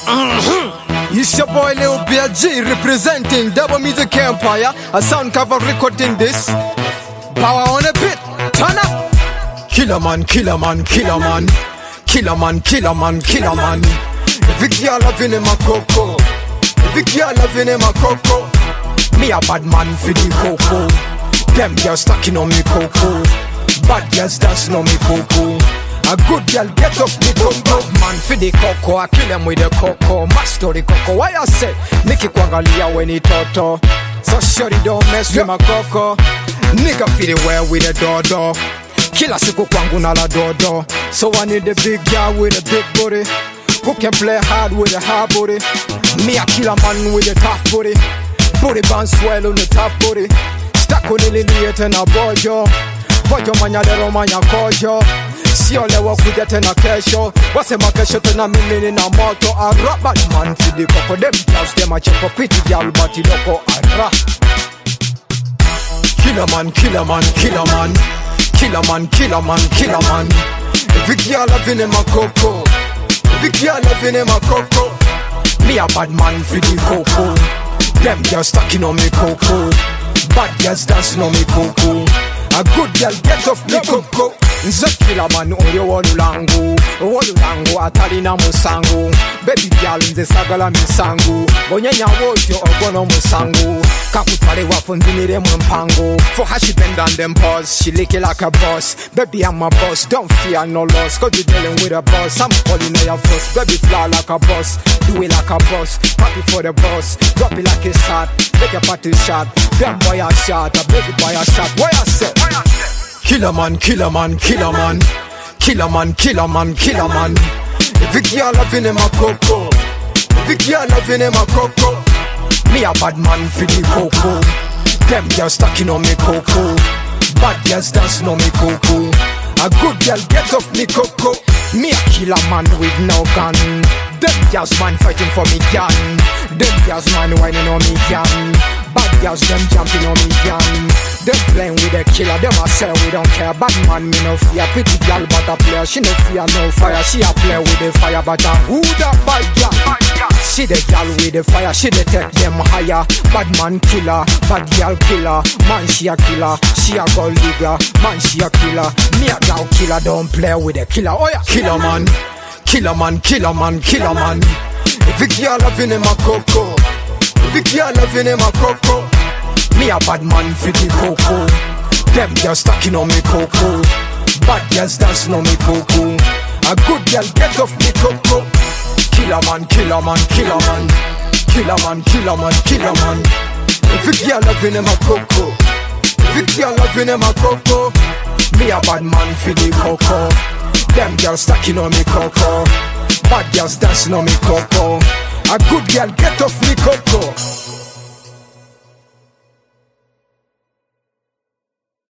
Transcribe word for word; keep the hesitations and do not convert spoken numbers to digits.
Mm-hmm. It's your boy Lil B G representing Double Music Empire. A sound cover recording this. Power on a bit, turn up. Killer man, killer man, killer man. Killer man, killer man, killer man. Every girl loving him a coco. Every girl loving him a coco. Me a bad man for the coco. Them girls stacking on me coco. Bad girls dancing on me coco. A good girl get off me coco. Man for the coco, I kill him with the coco. My story coco, why I say Nikki Kwangalia when he toto. So shorty don't mess with my coco. Nigga feel it well with the dodo. Kila siku kwangu na la dodo. So I need the big girl with a big booty, who can play hard with a hard booty. Me a killer man with a tough booty. Booty band swell on the top booty. Stuck on the liliet and a bojo. Bojo manya lero manya kojo. Sio lewa kujete na kesho. Wase makesho tena mimi na moto. A rap bad man for the coco. Them girls them a check for pretty girl but he loko a rap. Killer man, killer man, killer man. Killer man, killer man, killer man. Every girl loving him a coco. Every girl loving him a coco. Me a bad man for the coco. Them girls stacking on me coco. Bad girls dancing on me coco. A good girl get off me coco. Nze killer man oyo wolulangu. Wolulangu atali na musangu. Baby girl nze sagala misangu. Bonyenya wotyo ogono musangu. Kakutale wafunzimire mpango. For her she bend down them paws. She lick it like a boss. Baby I'm a boss. Don't fear no loss. Cause you dealing with a boss. I'm calling her first. Baby fly like a boss. Do it like a boss. Happy for the boss. Drop it like it's hot. Make a party shot. Them boy a shot. A baby boy a shot. Why I say? Killer man, killer man, killer man. Killer man, killer man, killer man. Every girl loving him a coco. Every girl loving him a coco. Me a bad man for the coco. Them girls stacking on me coco. Bad girls dancing on me coco. A good girl get off me coco. Me a killer man with no gun. Them girls man fighting for me gun. Them girls man whining on me gun. Bad girls them jumping on me gun. Them playing with a killer, them a say we don't care. Bad man me no fear, pretty girl but a player. She no fear no fire, she a play with the fire. But a who that bad girl? She the girl with the fire, she the take them higher. Bad man killer, bad girl killer. Man she a killer, she a gold digger. Man she a killer, me a girl killer. Don't play with the killer, oh yeah. Killer man, killer man, killer man, killer man. Every girl loving him a coco. Every girl loving him a coco. Me a bad man for the coco. Them girls stacking on me coco. Bad girls dancing on me coco. A good girl get off me coco. Killer man, killer man, killer man. Killer man, killer man, killer man. Every girl loving him a coco. Every girl loving him a coco. Me a bad man for the coco. Them girls stacking on me coco. Bad girls dancing on me coco. A good girl get off me coco.